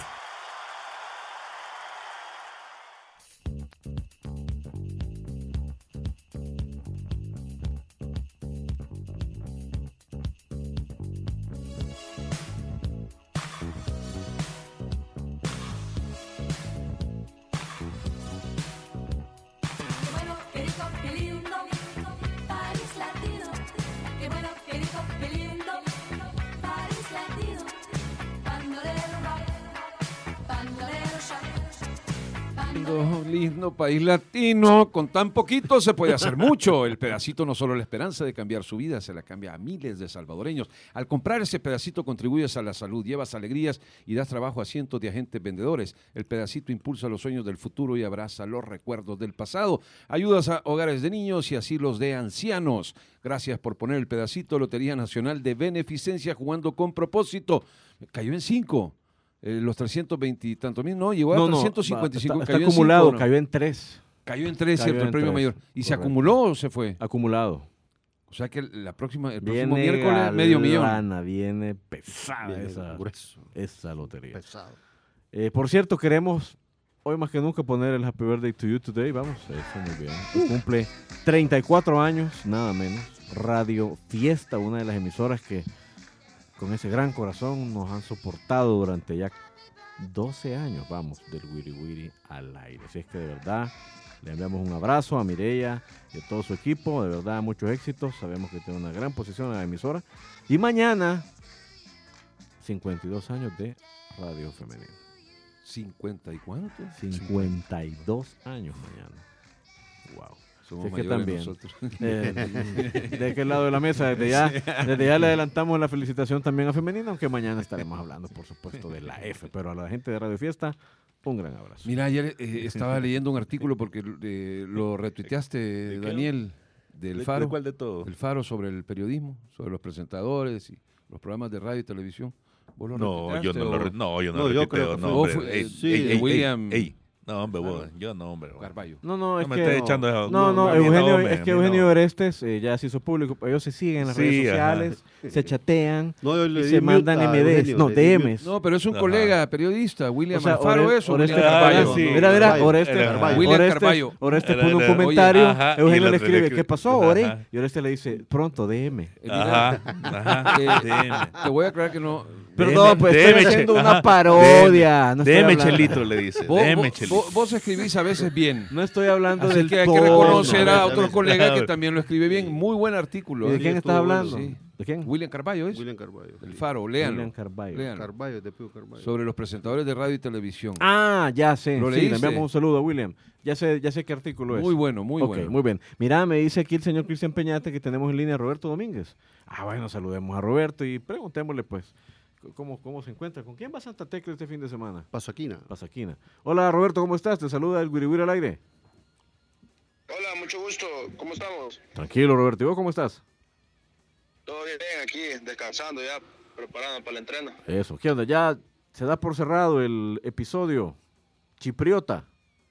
S7: Qué bueno, qué rico, qué lindo, París latino, cuando le
S5: lindo país latino, con tan poquito se puede hacer mucho. El pedacito no solo la esperanza de cambiar su vida, se la cambia a miles de salvadoreños. Al comprar ese pedacito contribuyes a la salud, llevas alegrías y das trabajo a cientos de agentes vendedores. El pedacito impulsa los sueños del futuro y abraza los recuerdos del pasado. Ayudas a hogares de niños y asilos de ancianos. Gracias por poner el pedacito. Lotería Nacional de Beneficencia, jugando con propósito. Cayó en cinco. Eh, los trescientos veinte y tantos mil, no, llegó a
S3: No, no,
S5: trescientos cincuenta y cinco.
S3: está, está
S5: cayó
S3: acumulado,
S5: en cinco, ¿no?
S3: cayó en tres.
S5: Cayó en tres,
S3: Cayó
S5: cierto,
S3: en
S5: el premio
S3: tres,
S5: mayor. ¿Y se
S3: correcto.
S5: acumuló o se fue?
S3: Acumulado.
S5: O sea que la próxima, el próximo
S3: Viene
S5: miércoles, medio millón.
S3: galana, viene pesada
S4: Viene
S3: esa,
S4: grueso.
S3: esa lotería.
S4: Pesado.
S3: Eh, por cierto, queremos hoy más que nunca poner el Happy Birthday to You Today. Vamos, eso muy bien. Hoy cumple treinta y cuatro años, nada menos. Radio Fiesta, una de las emisoras que con ese gran corazón nos han soportado durante ya doce años, vamos, del Wiri Wiri al aire. Así es que de verdad le enviamos un abrazo a Mireya y a todo su equipo. De verdad, muchos éxitos. Sabemos que tiene una gran posición en la emisora. Y mañana, cincuenta y dos años de Radio Femenino.
S5: ¿cincuenta y cuánto?
S3: cincuenta y dos años mañana. Wow.
S5: Somos
S3: Sí, es que
S5: mayores
S3: también.
S5: nosotros.
S3: Eh, ¿De aquel lado de la mesa? Desde ya, desde ya le adelantamos la felicitación también a Femenina, aunque mañana estaremos hablando, por supuesto, de la F. Pero a la gente de Radio Fiesta, un gran abrazo.
S5: Mira, ayer eh, estaba leyendo un artículo porque eh, lo retuiteaste, Daniel, del
S6: ¿De-
S5: Faro.
S6: de cuál de todo?
S5: El Faro sobre el periodismo, sobre los presentadores y los programas de radio y televisión. ¿Vos lo
S6: No, yo
S5: retuiteaste
S6: no lo
S5: o-
S6: re- no, yo no,
S4: No,
S6: lo
S4: yo
S6: retuiteo,
S4: creo que
S6: no,
S5: fue-
S6: hombre.
S5: Oh, fue-
S6: Ey,
S5: sí,
S6: ey,
S5: de
S6: ey,
S5: William-
S6: ey, ey. No, hombre, vos, yo no, hombre. vos.
S5: Carballo.
S3: No, no, es
S6: No me
S3: que.
S6: estés
S3: no,
S6: echando eso.
S3: no, no,
S6: No, a mí no,
S3: Eugenio,
S6: hombre,
S3: es
S6: a
S3: que
S6: mí no.
S3: Eugenio Orestes eh, ya se hizo público. Ellos se siguen en las
S6: Sí,
S3: redes
S6: ajá.
S3: sociales, se chatean,
S4: No, yo le
S3: y
S4: di
S3: se
S4: mute
S3: mandan
S4: a
S3: M Ds,
S4: Eugenio,
S3: no,
S4: le di
S3: D
S4: mute.
S3: Ms.
S5: No, pero es un
S6: Ajá.
S5: colega periodista, William
S3: O sea,
S5: Alfaro,
S3: Ore-
S5: eso.
S3: Orestes
S5: William
S6: Carballo,
S3: Carballo.
S6: sí.
S3: Mira, mira,
S4: Carballo.
S3: Orestes,
S6: El
S4: Carballo.
S5: William
S3: Orestes,
S5: Carballo.
S3: Orestes
S6: El-
S3: pone un
S6: el-
S3: comentario,
S6: Ajá, y
S3: Eugenio
S6: el
S3: le
S6: otro
S3: escribe,
S6: le-
S3: ¿qué pasó,
S6: Ajá.
S3: Ore? Y Orestes le dice, pronto, D M.
S5: Eh, mira,
S6: Ajá, ajá.
S5: eh,
S6: Deme.
S5: te voy a aclarar que no.
S3: Perdón, pues
S6: Deme,
S3: estoy
S6: che-
S3: haciendo
S6: ajá.
S3: una parodia. No estoy
S6: Deme
S3: hablando-
S6: chelito, le dice.
S5: Vos,
S6: Deme
S5: vos-
S6: chelito.
S5: vos- vos escribís a veces bien.
S3: No estoy hablando
S5: Así
S3: del
S5: que hay que
S3: tono.
S5: reconocer a
S4: no,
S5: otro
S4: no,
S5: colega
S6: no.
S5: que también lo escribe bien. Muy buen artículo.
S3: ¿Y de
S5: ¿eh?
S3: quién
S4: estuvo
S3: estás
S4: bueno,
S3: hablando?
S5: sí.
S3: ¿De quién?
S5: William Carballo es.
S4: William Carballo.
S5: El
S4: sí.
S5: Faro, léanlo.
S3: William Carballo.
S5: léanlo.
S4: Carballo, de Pío Carballo.
S5: Sobre los presentadores de radio y televisión.
S3: Ah, ya sé.
S5: ¿Lo
S3: Sí,
S5: leíste?
S3: le enviamos un saludo a William. Ya sé, ya sé qué artículo es.
S5: Muy bueno, muy
S3: Ok,
S5: bueno.
S3: muy bien. Mira, me dice aquí el señor Cristian Peñate que tenemos en línea a Roberto Domínguez. Ah, bueno, saludemos a Roberto y preguntémosle, pues, cómo, cómo se encuentra. ¿Con quién va a Santa Tecla este fin de semana?
S4: Pasaquina.
S3: Pasaquina. Hola, Roberto, ¿cómo estás? Te saluda el Wiri Wiri al aire.
S7: Hola, mucho gusto. ¿Cómo estamos?
S3: Tranquilo, Roberto. ¿Y vos cómo estás?
S7: Todo bien aquí, descansando ya, preparando para el entreno.
S3: Eso. ¿Qué onda? Ya se da por cerrado el episodio chipriota.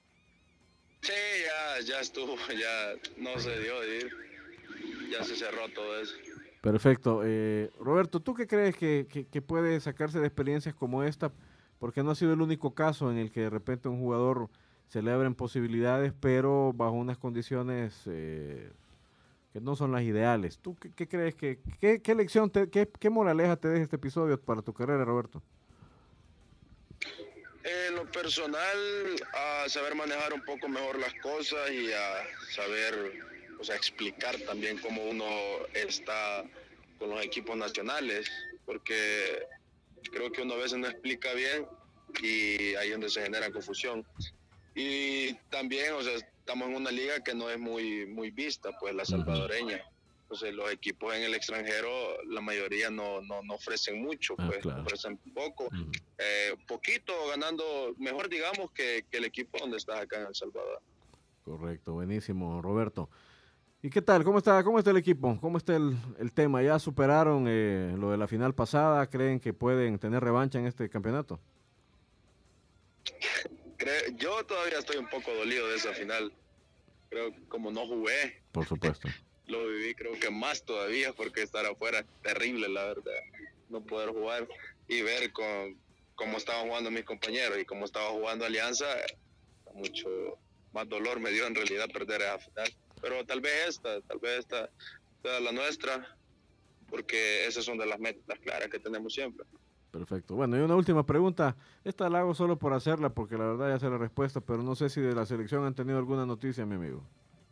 S7: Sí, ya, ya estuvo, ya no se dio de ir. Ya se cerró todo eso.
S3: Perfecto. Eh, Roberto, ¿tú qué crees que, que, que puede sacarse de experiencias como esta? Porque no ha sido el único caso en el que de repente un jugador se le abren posibilidades, pero bajo unas condiciones eh, que no son las ideales. ¿Tú qué, qué crees que, qué, qué lección, te, qué, qué moraleja te deja este episodio para tu carrera, Roberto?
S7: En lo personal, a saber manejar un poco mejor las cosas y a saber, o sea, explicar también cómo uno está con los equipos nacionales, porque creo que uno a veces no explica bien y ahí es donde se genera confusión. Y también, o sea, estamos en una liga que no es muy, muy vista, pues la salvadoreña. Entonces los equipos en el extranjero, la mayoría no, no, no ofrecen mucho,
S3: Ah,
S7: pues
S3: claro.
S7: ofrecen poco.
S3: Ujú.
S7: Eh, poquito ganando, mejor digamos que, que el equipo donde estás acá en El Salvador.
S3: Correcto, buenísimo, Roberto. ¿Y qué tal? ¿Cómo está, cómo está el equipo? ¿Cómo está el, el tema? ¿Ya superaron eh, lo de la final pasada? ¿Creen que pueden tener revancha en este campeonato?
S7: Creo, yo todavía estoy un poco dolido de esa final. Creo que como no jugué,
S3: Por supuesto.
S7: lo viví creo que más todavía porque estar afuera es terrible, la verdad. No poder jugar y ver con, cómo estaban jugando mis compañeros y cómo estaba jugando Alianza, mucho más dolor me dio en realidad perder esa final. Pero tal vez esta, tal vez esta sea la nuestra, porque esas son de las metas claras que tenemos siempre.
S3: Perfecto. Bueno, y una última pregunta. Esta la hago solo por hacerla, porque la verdad ya sé la respuesta, pero no sé si de la selección han tenido alguna noticia, mi amigo.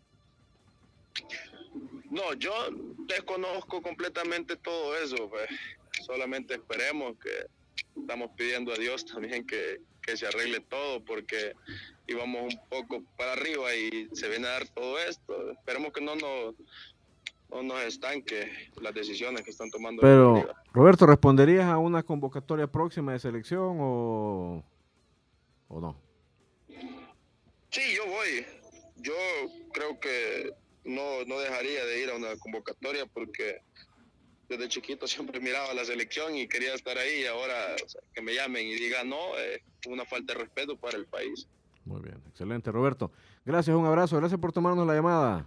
S7: No, yo desconozco completamente todo eso, pues. Solamente esperemos que estamos pidiendo a Dios también que, que se arregle todo, porque y vamos un poco para arriba y se viene a dar todo esto. Esperemos que no nos, no nos estanque las decisiones que están tomando.
S3: Pero, Roberto, ¿responderías a una convocatoria próxima de selección o, o no?
S7: Sí, yo voy. Yo creo que no, no dejaría de ir a una convocatoria porque desde chiquito siempre miraba la selección y quería estar ahí, y ahora, o sea, que me llamen y digan no, es eh, una falta de respeto para el país.
S3: Muy bien, excelente, Roberto. Gracias, un abrazo, gracias por tomarnos la llamada.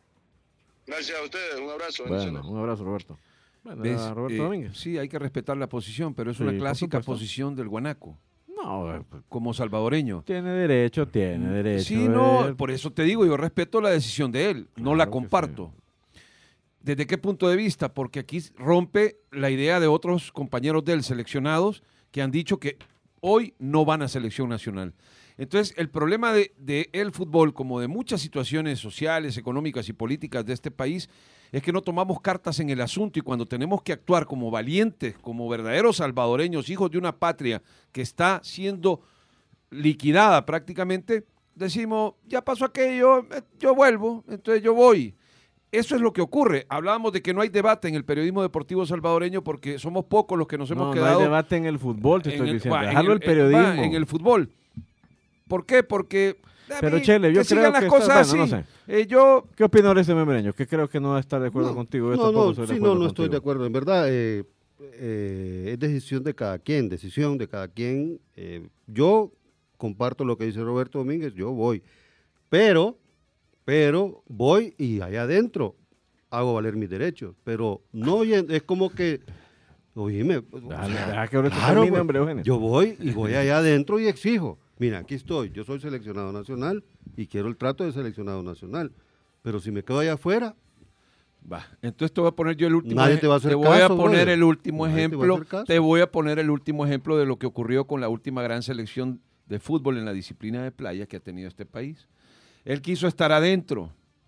S7: Gracias a ustedes, un abrazo.
S3: Bueno, un abrazo, Roberto. Bueno,
S5: ¿Ves?
S3: Roberto
S5: Eh,
S3: Domínguez.
S5: Sí, hay que respetar la posición, pero es
S3: Sí,
S5: una
S3: por
S5: clásica
S3: supuesto.
S5: posición del guanaco,
S3: No, eh,
S5: como salvadoreño.
S3: tiene derecho, tiene derecho.
S5: Sí, no,
S3: él.
S5: por eso te digo, yo respeto la decisión de él, no
S3: Claro
S5: la
S3: que
S5: comparto. ¿Desde qué punto de vista? Porque aquí rompe la idea de otros compañeros de él seleccionados que han dicho que hoy no van a selección nacional. Entonces, el problema de, de el fútbol, como de muchas situaciones sociales, económicas y políticas de este país, es que no tomamos cartas en el asunto, y cuando tenemos que actuar como valientes, como verdaderos salvadoreños, hijos de una patria que está siendo liquidada prácticamente, decimos, ya pasó aquello, yo vuelvo, entonces yo voy. Eso es lo que ocurre. Hablábamos de que no hay debate en el periodismo deportivo salvadoreño porque somos pocos los que nos hemos
S3: no,
S5: quedado.
S3: No hay debate en el fútbol, te
S5: en
S3: estoy
S5: el-
S3: diciendo.
S5: va, en
S3: Dejarlo el
S5: el-
S3: periodismo.
S5: va, En el fútbol. ¿Por qué? Porque a
S3: Pero,
S5: mí,
S3: Chele, yo
S5: que
S3: creo
S5: sigan las
S3: que
S5: cosas
S3: está- bueno,
S5: así.
S3: no sé.
S5: Eh, yo
S3: ¿Qué opina ahora ese membreño? Que creo que no va a estar de acuerdo
S4: No,
S3: contigo. Yo
S4: no,
S3: tampoco
S4: no,
S3: estoy de
S4: sí,
S3: acuerdo
S4: no, no estoy de
S3: contigo.
S4: acuerdo. En verdad, eh, eh, es decisión de cada quien, decisión de cada quien. Eh, yo comparto lo que dice Roberto Domínguez, yo voy. Pero, pero voy y allá adentro hago valer mis derechos. Pero no, yen- es como que, oíme,
S3: Déjale- deja que ahora esto
S4: claro,
S3: termine,
S4: pues,
S3: hombre, Eugenio.
S4: yo voy y voy allá adentro y exijo. Mira, aquí estoy, yo soy seleccionado nacional y quiero el trato de seleccionado nacional. Pero si me quedo allá afuera,
S5: Va, entonces te voy a poner yo el último
S4: Nadie
S5: ej-
S4: te va a hacer
S5: voy
S4: caso,
S5: a poner
S4: brother.
S5: el último
S4: Nadie te va a
S5: ejemplo,
S4: hacer caso.
S5: te voy a poner el último ejemplo de lo que ocurrió con la última gran selección de fútbol en la disciplina de playa que ha tenido este país. Él quiso estar adentro.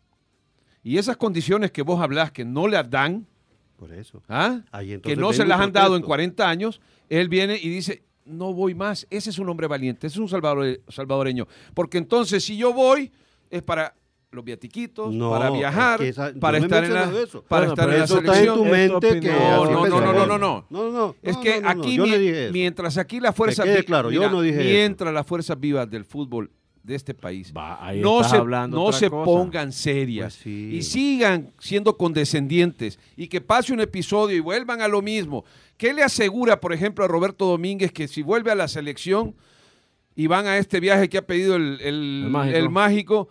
S5: Y esas condiciones que vos hablás que no las dan,
S4: por eso.
S5: ¿ah?
S4: Ahí
S5: que
S4: entonces
S5: no
S4: ven
S5: se
S4: mi
S5: las han dado en
S4: protesto.
S5: cuarenta años, él viene y dice, no voy más. Ese es un hombre valiente, ese es un salvadore- salvadoreño. Porque entonces si yo voy es para los viatiquitos,
S4: No,
S5: para viajar,
S4: es que esa- yo
S5: para
S4: no he
S5: estar en la,
S4: mencionado eso.
S5: para
S3: Bueno,
S5: estar
S3: pero
S5: en la
S4: Eso está en
S5: selección.
S4: tu
S3: Es tu
S4: mente que
S3: opinión.
S4: así
S5: No, no, no,
S4: pensamos.
S5: no, no, no, no.
S4: No, no,
S5: Es
S4: no,
S5: que
S4: no, no,
S5: aquí,
S4: yo no
S5: mi-
S4: dije eso.
S5: mientras aquí las fuerzas,
S4: quede
S5: vi-
S4: claro, yo
S5: mira,
S4: no dije eso.
S5: mientras las fuerzas vivas del fútbol de este país
S3: Va, ahí
S5: no
S3: estás
S5: se,
S3: hablando
S5: no
S3: otra
S5: se
S3: cosa.
S5: pongan serias
S4: Pues sí.
S5: y sigan siendo condescendientes y que pase un episodio y vuelvan a lo mismo. ¿Qué le asegura, por ejemplo, a Roberto Domínguez que si vuelve a la selección y van a este viaje que ha pedido el, el-
S3: El mágico.
S5: el mágico,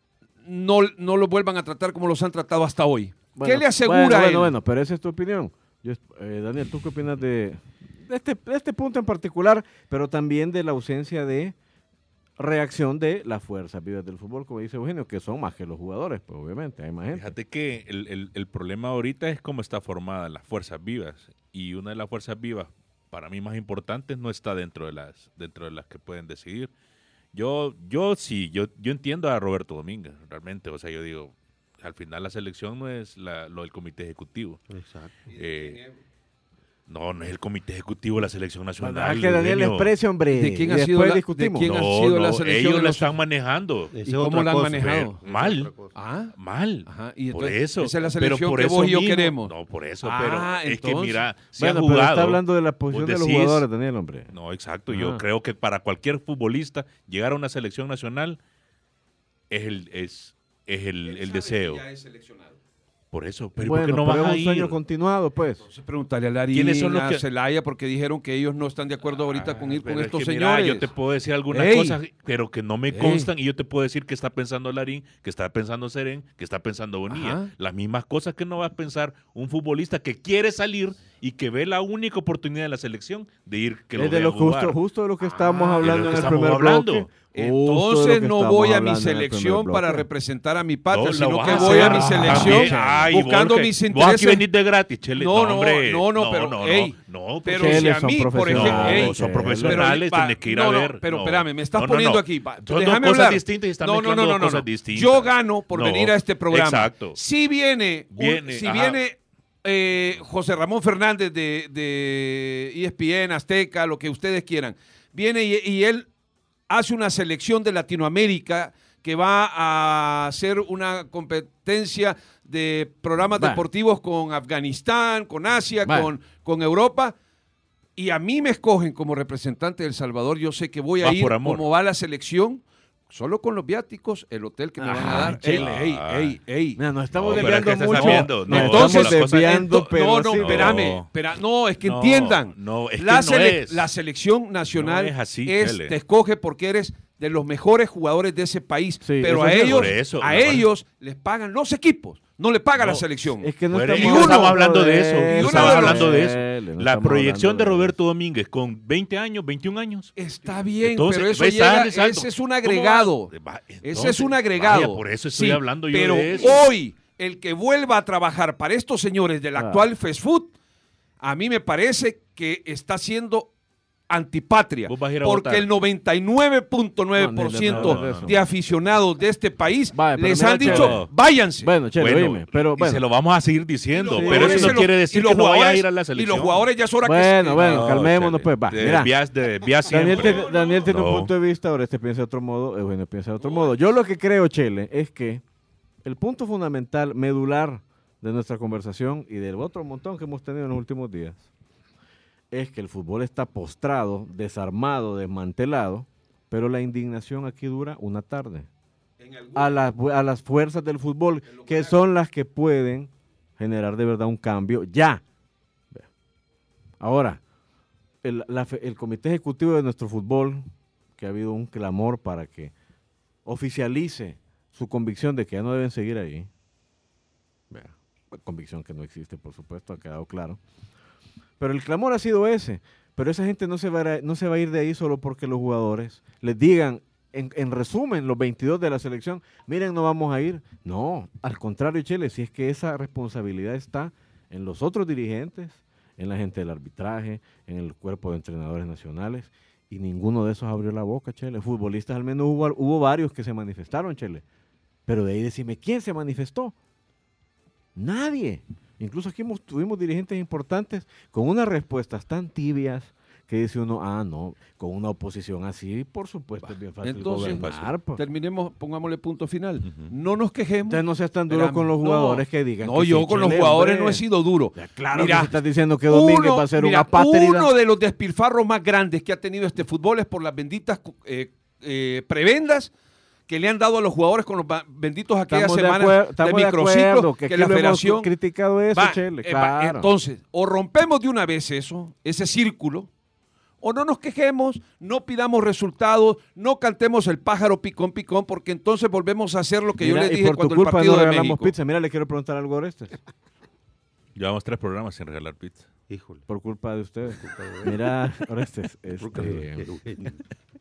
S5: no, no lo vuelvan a tratar como los han tratado hasta hoy?
S3: Bueno,
S5: ¿Qué le asegura
S3: bueno,
S5: a él?
S3: Bueno, bueno, pero esa es tu opinión. Yo, eh, Daniel, ¿tú qué opinas de, de este, de este punto en particular, pero también de la ausencia de reacción de las fuerzas vivas del fútbol, como dice Eugenio, que son más que los jugadores, pues obviamente, hay más gente.
S6: Fíjate que el, el- el problema ahorita es cómo está formada las fuerzas vivas. Y una de las fuerzas vivas, para mí más importantes, no está dentro de las, dentro de las que pueden decidir. Yo, yo sí, yo, yo entiendo a Roberto Domínguez, realmente. O sea, yo digo, al final la selección no es la- lo del comité ejecutivo.
S4: Exacto.
S6: Eh, no, no es el comité ejecutivo de la selección nacional.
S3: Deja que Daniel
S6: Eugenio.
S3: exprese, hombre.
S5: ¿De quién
S3: y
S5: ha sido
S3: después
S5: la- de
S3: discutimos.
S5: quién ha
S6: No,
S5: sido la
S6: no,
S5: selección
S6: ellos
S5: en
S6: la
S5: los-
S6: están manejando.
S4: Esa
S5: ¿Y
S4: es
S5: cómo
S4: otra
S5: la han
S4: cosa.
S5: manejado?
S6: Pero mal.
S4: Esa es otra cosa.
S5: Ah,
S6: Mal.
S5: ajá. Y
S6: por
S5: entonces,
S6: eso.
S5: esa es la
S6: Pero
S5: selección
S6: por
S5: que
S6: eso
S5: vos y yo
S6: mismo-
S5: queremos.
S6: No, por eso,
S5: Ah,
S6: pero es que
S5: entonces.
S6: mira, se
S3: Bueno,
S6: ha
S3: pero
S6: jugado.
S3: está hablando de la posición
S6: Vos
S3: de los
S6: decís-
S3: jugadores, Daniel, hombre.
S6: No, exacto.
S3: Ajá.
S6: Yo creo que para cualquier futbolista llegar a una selección nacional es el es, es el, el deseo. Por eso, pero ¿por
S3: bueno,
S6: qué no
S3: pero
S6: vas
S3: es
S6: a
S3: un sueño
S6: ir?
S3: continuado, pues.
S5: Entonces preguntarle a Larín,
S6: ¿Quiénes son los
S5: a
S6: que-
S5: Celaya, porque dijeron que ellos no están de acuerdo ahorita con ir
S6: Ah, pero
S5: con
S6: es
S5: estos
S6: que mira,
S5: señores.
S6: yo te puedo decir algunas
S5: Ey.
S6: cosas, pero que no me
S5: Ey.
S6: constan, y yo te puedo decir que está pensando Larín, que está pensando Serén, que está pensando Bonilla.
S5: Ajá.
S6: Las mismas cosas que no va a pensar un futbolista que quiere salir y que ve la única oportunidad de la selección de ir que lo
S3: es de
S6: vean
S3: lo
S6: jugar.
S3: justo, justo de lo que estábamos
S6: Ah, de
S3: hablando
S6: lo
S3: en
S6: que
S3: el
S6: estamos
S3: primer
S6: hablando.
S3: bloque. Justo de lo
S5: Entonces
S3: que
S5: no
S3: estamos
S5: voy a mi
S3: hablando en el primer
S5: selección para
S3: bloque.
S5: representar a mi patria,
S6: No,
S5: sino
S6: lo
S5: que
S6: vas
S5: voy a
S6: hacer.
S5: mi selección
S6: También. Ay,
S5: buscando
S6: Borges,
S5: mis
S6: Vos aquí
S5: intereses.
S6: venís de gratis, Chele.
S5: No, no,
S6: hombre.
S5: no, no, pero,
S6: no,
S5: ey,
S6: no, no,
S5: pero
S6: porque-
S5: si
S3: Cheles
S5: a
S3: son
S5: mí, por ejemplo,
S3: profesionales,
S5: ey,
S6: son
S3: Cheles.
S6: profesionales,
S5: va,
S6: tenés que ir
S5: no,
S6: a
S5: no,
S6: ver.
S5: pero
S6: no.
S5: espérame, me estás
S6: No, no,
S5: poniendo
S6: no.
S5: aquí. va,
S6: Son dos
S5: déjame
S6: cosas
S5: hablar.
S6: distintas y están
S5: no, no,
S6: mezclando
S5: no, no,
S6: dos
S5: no,
S6: cosas
S5: no.
S6: distintas.
S5: Yo gano por
S6: No,
S5: venir a este programa.
S6: exacto.
S5: Si viene, un-
S6: Viene,
S5: si
S6: ajá.
S5: viene eh, José Ramón Fernández de, de E S P N, Azteca, lo que ustedes quieran, viene y, y él hace una selección de Latinoamérica que va a hacer una competencia de programas
S3: Vale.
S5: deportivos con Afganistán, con Asia,
S3: Vale.
S5: con, con Europa, y a mí me escogen como representante de El Salvador, yo sé que voy a
S6: Vas
S5: ir
S6: por amor.
S5: como va la selección, solo con los viáticos, el hotel que me van a
S3: Ajá,
S5: dar. Ey,
S3: Chile.
S5: ey, ey, ey.
S3: Mira, nos estamos
S6: No, pero es
S3: desviando
S6: que te
S3: mucho.
S6: estás viendo.
S3: Nos
S6: No,
S3: estamos
S5: entonces,
S6: la cosa-
S3: desviando,
S5: ento-
S3: pero
S5: no, no,
S3: sí.
S5: espérame,
S6: No.
S5: espera, no, es que
S6: No,
S5: entiendan.
S6: no, es que
S5: la,
S6: no
S5: sele-
S6: es.
S5: la selección nacional
S6: No es así,
S5: es-
S6: Chele.
S5: te escoge porque eres de los mejores jugadores de ese país,
S3: Sí,
S5: pero
S3: eso
S5: a
S3: es
S5: ellos,
S6: por eso,
S5: a
S6: mejor.
S5: ellos les pagan los equipos, no le paga
S6: No,
S5: la selección.
S3: Es que no
S6: Fuera-
S3: estamos,
S6: y no estamos hablando de eso,
S5: y
S6: no
S5: uno
S6: estamos
S5: de los-
S6: hablando de eso.
S3: Chele, no
S6: La
S3: estamos
S6: proyección de
S3: hablando
S6: Roberto Domínguez con veinte años, veintiún años.
S5: Está bien,
S6: Entonces,
S5: pero eso
S6: ves,
S5: llega,
S6: sale, salto.
S5: ese es un
S6: ¿Cómo
S5: agregado.
S6: va? Va,
S5: Ese
S6: entonces,
S5: es un agregado.
S6: vaya, por eso estoy
S5: Sí,
S6: hablando yo
S5: pero
S6: de eso.
S5: hoy, el que vuelva a trabajar para estos señores del
S3: Ah.
S5: actual fast food, a mí me parece que está siendo antipatria,
S6: Vos vas a ir a
S5: porque
S6: votar.
S5: el noventa y nueve punto nueve por ciento
S3: No, no, no, no.
S5: de aficionados de este país
S3: Vale, pero
S5: les
S3: mira,
S5: han dicho,
S6: Chele.
S5: váyanse.
S3: Bueno, Chele,
S6: Bueno,
S3: oíme, pero
S6: y
S3: bueno.
S6: se lo vamos a seguir diciendo,
S3: Sí,
S6: pero
S3: sí,
S6: eso
S3: sí.
S6: no quiere decir
S5: y los
S6: que no vaya a
S5: jugadores-
S6: ir a la
S5: Y
S6: selección.
S5: los jugadores ya es hora que...
S3: Bueno, bueno,
S6: No,
S3: calmémonos
S6: Chele,
S3: pues, va,
S6: de-
S3: mira.
S6: desvías- de- desvías
S3: Daniel,
S6: siempre.
S3: tiene- Daniel tiene
S6: No.
S3: un punto de vista, ahora este piensa de otro modo, Eugenio piensa de otro modo. Yo lo que creo, Chele, es que el punto fundamental, medular de nuestra conversación y del otro montón que hemos tenido en los últimos días, es que el fútbol está postrado, desarmado, desmantelado, pero la indignación aquí dura una tarde. A las, a las fuerzas del fútbol, que son las que pueden generar de verdad un cambio ya. Ahora, el, la fe- el comité ejecutivo de nuestro fútbol, que ha habido un clamor para que oficialice su convicción de que ya no deben seguir ahí, vea, convicción que no existe, por supuesto, ha quedado claro, pero el clamor ha sido ese, pero esa gente no se va a, no se va a ir de ahí solo porque los jugadores les digan, en, en resumen, los veintidós de la selección, miren, no vamos a ir. No, al contrario, Chele, si es que esa responsabilidad está en los otros dirigentes, en la gente del arbitraje, en el cuerpo de entrenadores nacionales, y ninguno de esos abrió la boca, Chele. Futbolistas al menos hubo, hubo varios que se manifestaron, Chele, pero de ahí decime, ¿quién se manifestó? Nadie. Incluso aquí hemos, tuvimos dirigentes importantes con unas respuestas tan tibias que dice uno, ah, no, con una oposición así, por supuesto, es bien fácil
S5: Entonces,
S3: gobernar. Pues.
S5: terminemos, pongámosle punto final. No nos quejemos.
S3: Entonces no seas tan duro
S5: Espérame,
S3: con los jugadores
S5: no,
S3: que digan
S5: No,
S3: que
S5: yo
S3: sí,
S5: con los
S3: Chele,
S5: jugadores
S3: hombre.
S5: no he sido duro.
S3: Ya, claro
S5: Mira,
S3: que estás diciendo que Domínguez va a ser
S5: mira,
S3: una apátrida.
S5: Uno de los despilfarros más grandes que ha tenido este fútbol es por las benditas eh, eh, prebendas que le han dado a los jugadores con los ba- benditos aquellas
S3: Estamos de,
S5: semanas
S3: acuer-
S5: de,
S3: estamos de
S5: microciclo
S3: acuerdo, que,
S5: que,
S3: aquí
S5: la
S3: lo hemos
S5: federación
S3: criticado eso,
S5: va,
S3: Chele,
S5: eh, va,
S3: claro.
S5: entonces, o rompemos de una vez eso, ese círculo, o no nos quejemos, no pidamos resultados, no cantemos el pájaro picón picón, porque entonces volvemos a hacer lo que
S3: Mira,
S5: yo les
S3: y
S5: dije
S3: por tu
S5: cuando el
S3: culpa
S5: partido
S3: no
S5: de
S3: regalamos
S5: México.
S3: pizza. Mira, le quiero preguntar algo a Orestes.
S6: Llevamos tres programas sin regalar pizza.
S4: Híjole.
S3: Por culpa de ustedes. Mira, Orestes,
S4: Porque-
S3: este,
S4: Eugenio.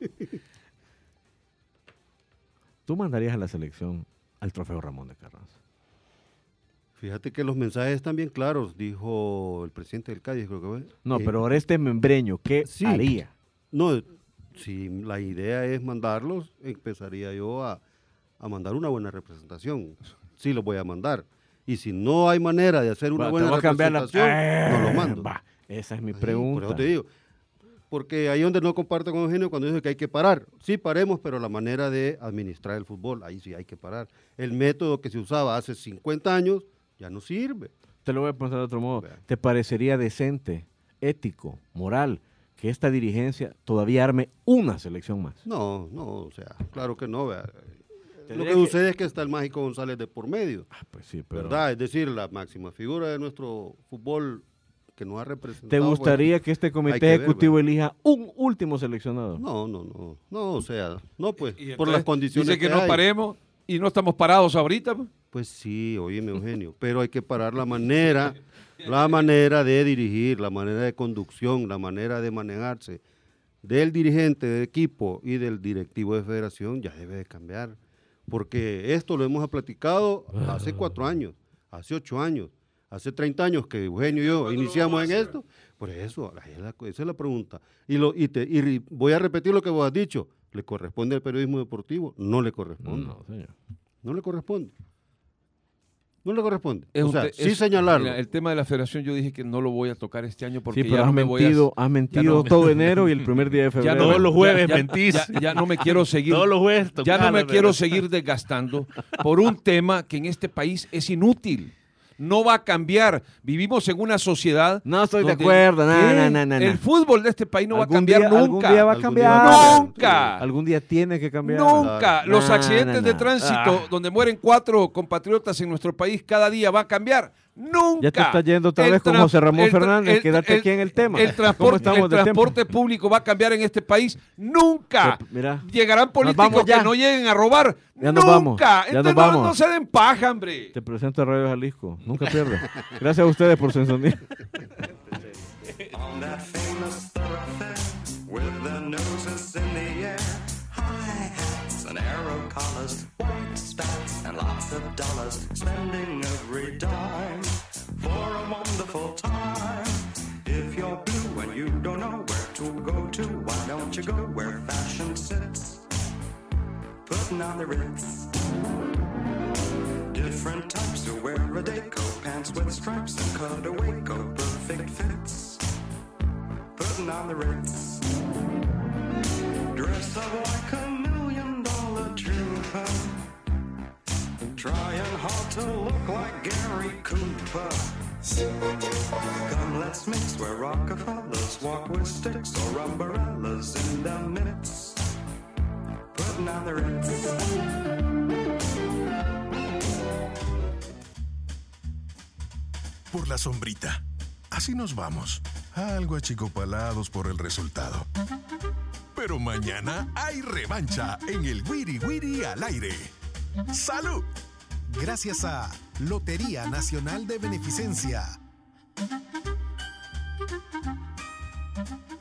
S3: tú mandarías a la selección al trofeo Ramón de Carranza.
S4: Fíjate que los mensajes están bien claros, dijo el presidente del Cádiz, creo que fue.
S3: No,
S4: Eh,
S3: pero Orestes Membreño, ¿qué
S4: sí.
S3: haría?
S4: No, si la idea es mandarlos, empezaría yo a, a mandar una buena representación. Sí los voy a mandar. Y si no hay manera de hacer una
S3: Va, te
S4: buena
S3: voy a cambiar la-
S4: representación, no
S3: Eh,
S4: lo mando.
S3: va, esa es mi
S4: Ahí,
S3: pregunta.
S4: Por eso te digo. Porque ahí donde no comparto con Eugenio cuando dice que hay que parar. Sí, paremos, pero la manera de administrar el fútbol, ahí sí hay que parar. El método que se usaba hace cincuenta años ya no sirve.
S3: Te lo voy a preguntar de otro modo.
S4: Vea.
S3: ¿Te parecería decente, ético, moral, que esta dirigencia todavía arme una selección más?
S4: No, no, o sea, claro que no. Vea. Lo
S3: Tendría
S4: que
S3: que-
S4: sucede es que está el Mágico González de por medio.
S3: Ah, pues sí, pero...
S4: ¿Verdad? Es decir, la máxima figura de nuestro fútbol que nos ha representado.
S3: ¿Te gustaría
S4: bueno,
S3: que este
S4: hay
S3: comité
S4: que ver,
S3: ejecutivo
S4: ¿verdad?
S3: elija un último seleccionador?
S4: No, no, no. No, o sea, no, pues,
S5: Y
S4: por
S5: entonces,
S4: las condiciones
S5: dice que,
S4: que
S5: no
S4: hay.
S5: paremos y no estamos parados ahorita. Pues.
S4: Pues sí, óyeme, Eugenio, pero hay que parar la manera, la manera de dirigir, la manera de conducción, la manera de manejarse del dirigente de equipo y del directivo de federación ya debe de cambiar. Porque esto lo hemos platicado hace cuatro años, hace ocho años, hace treinta años que Eugenio y yo iniciamos en esto. Por eso, ahí es la- esa es la pregunta. Y, lo, y, te, y ri- voy a repetir lo que vos has dicho. ¿Le corresponde al periodismo deportivo? No le corresponde.
S3: No, señor.
S4: No le corresponde. No le corresponde.
S5: Es
S4: o sea,
S5: te-
S4: sí
S5: es-
S4: señalarlo.
S5: Mira, el tema de la federación yo dije que no lo voy a tocar este año porque
S3: Sí, pero
S5: ya
S3: has
S5: no me voy a...
S3: mentido, has mentido
S5: no-
S3: todo enero y el primer día de
S5: ya
S3: febrero.
S5: no-
S6: Todos los jueves
S5: ya- ya-
S6: mentís.
S5: Ya, ya no me quiero seguir.
S6: Todos los jueves
S5: Ya no me
S6: tocala,
S5: quiero
S6: pero-
S5: seguir desgastando por un tema que en este país es inútil. No va a cambiar. Vivimos en una sociedad.
S3: No estoy de
S5: donde-
S3: acuerdo, no,
S5: ¿Qué?
S3: no, no, no, no.
S5: El fútbol de este país no va a
S3: Algún
S5: cambiar
S3: día-
S5: nunca.
S3: Algún día va a
S4: Algún
S3: cambiar.
S4: día va a cambiar.
S5: Nunca.
S3: Algún día tiene que cambiar.
S5: Nunca.
S4: Claro.
S5: Los
S3: No,
S5: accidentes
S3: no,
S5: de
S3: no.
S5: tránsito
S6: Ah.
S5: donde mueren cuatro compatriotas en nuestro país cada día va a cambiar. Nunca.
S3: Ya te estás yendo otra
S5: El
S3: vez con
S5: tra-
S3: José Ramón
S5: el tra-
S3: Fernández.
S5: el-
S3: Quédate
S5: el-
S3: aquí en el tema.
S5: El
S3: ¿Cómo
S5: transporte,
S3: estamos
S5: el
S3: de tiempo?
S5: transporte público va a cambiar en este país. Nunca.
S3: Pues, mira,
S5: Llegarán políticos
S3: vamos ya.
S5: que no lleguen a robar.
S3: Ya nos
S5: Nunca.
S3: vamos, ya
S5: Entonces
S3: nos
S5: no-
S3: vamos.
S5: No, se den paja, hombre.
S3: Te presento a Radio Jalisco. Nunca pierdes. Gracias a ustedes por su sintonía.
S8: On that famous thoroughfare with their noses in the air, high hats and arrow collars, white spats and lots of dollars, spending every dime for a wonderful time. If you're blue and you don't know where to go to, why don't you go where fashion sits, putting on the Ritz. Different types who wear a Daco, pants with stripes and cutaway coat, perfect fits, putting on the Ritz. Dressed up like a million dollar trooper, trying hard to look like Gary Cooper. Come, let's mix where Rockefellers walk with sticks or umbrellas in their mitts, putting on the Ritz.
S1: Por la sombrita. Así nos vamos. Algo achicopalados por el resultado. Pero mañana hay revancha en el Wiri Wiri al aire. ¡Salud!
S2: Gracias a Lotería Nacional de Beneficencia.